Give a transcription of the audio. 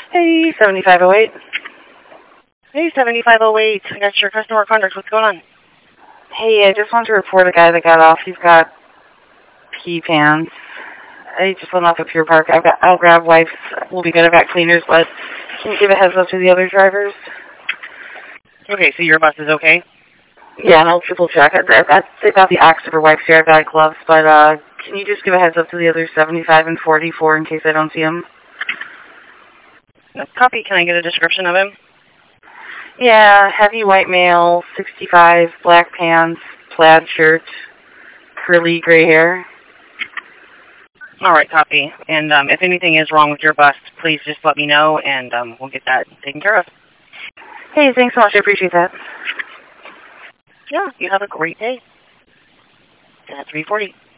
Hey, 7508. Hey, 7508. I got your customer contact. What's going on? Hey, I just want to report a guy that got off. He's got pee pants. I just went off at Pure Park. I'll grab wipes. We'll be good. I've got cleaners, but can you give a heads up to the other drivers? Okay, so your bus is okay? Yeah, and I'll triple check. They've got the Oxiver wipes here. I've got gloves, but can you just give a heads up to the other 75 and 44 in case I don't see them? Copy. Can I get a description of him? Yeah, heavy white male, 65, black pants, plaid shirt, curly gray hair. All right, copy. And if anything is wrong with your bus, please just let me know, and we'll get that taken care of. Hey, thanks so much. I appreciate that. Yeah, you have a great day. 340.